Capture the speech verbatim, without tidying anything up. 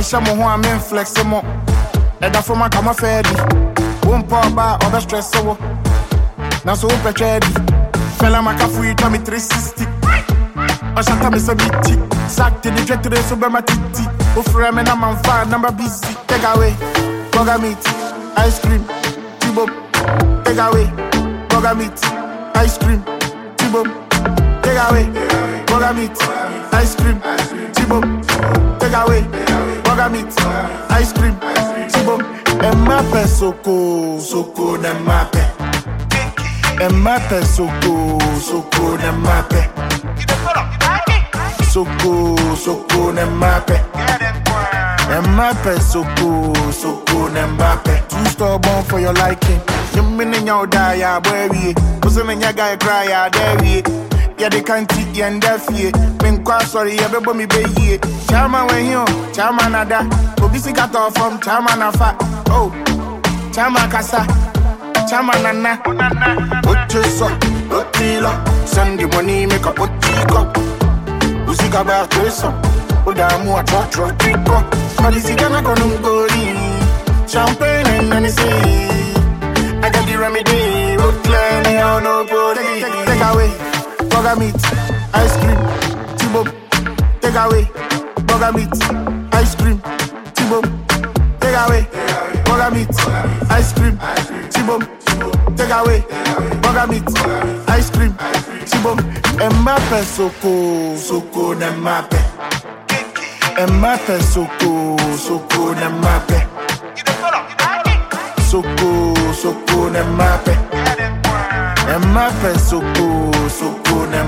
mention mo ho am flexible. And that for my come fairly. Won't pour by or the stress so. Now so petredi. Fella my cafu tell me three sixty. I shall tell me so bitty. Sack to the jet to the super matiti. Oh frame and I'm on fire number B C. Take away. Burger meat. Ice cream. Tibo. Take away. Burger meat. Ice cream. Tibo. Take away. Burger meat. Ice cream. Tibo. Take away. Burger meat. Ice cream. Tibo. Emape soko. Soko na mape. Emape soko. Soko na mape. Soko. Soko na mape. Emape soko. Soko na mape. Too stubborn for your liking. You mean in your die, ya baby. Wasn't in your guy cry, ya dare. Yeah, they can't eat you and deaf ye. Been quite sorry, yeah, baby, me be ye. Chama when you, chama nada. Obisi cut off from chama na fat. Oh, chama kasa, chama nana. Ocheso, otilo. Send the money, make up otiko. Usika ba keso. Odamu a trotro triko. Malisi gana konungori. Champagne and anything. I got the remedy. Road clear, me on no body. Take away. Burger meat, ice cream, Tibo. Take away. Burger meat, ice cream, Tibo. Take away. Burger meat, ice cream, Tibo. Take away. Burger meat, ice cream, Tibo. Emape soko, soko na mape. Emape soko, soko na mape. Soko, soko na mape. Emape soko, soko na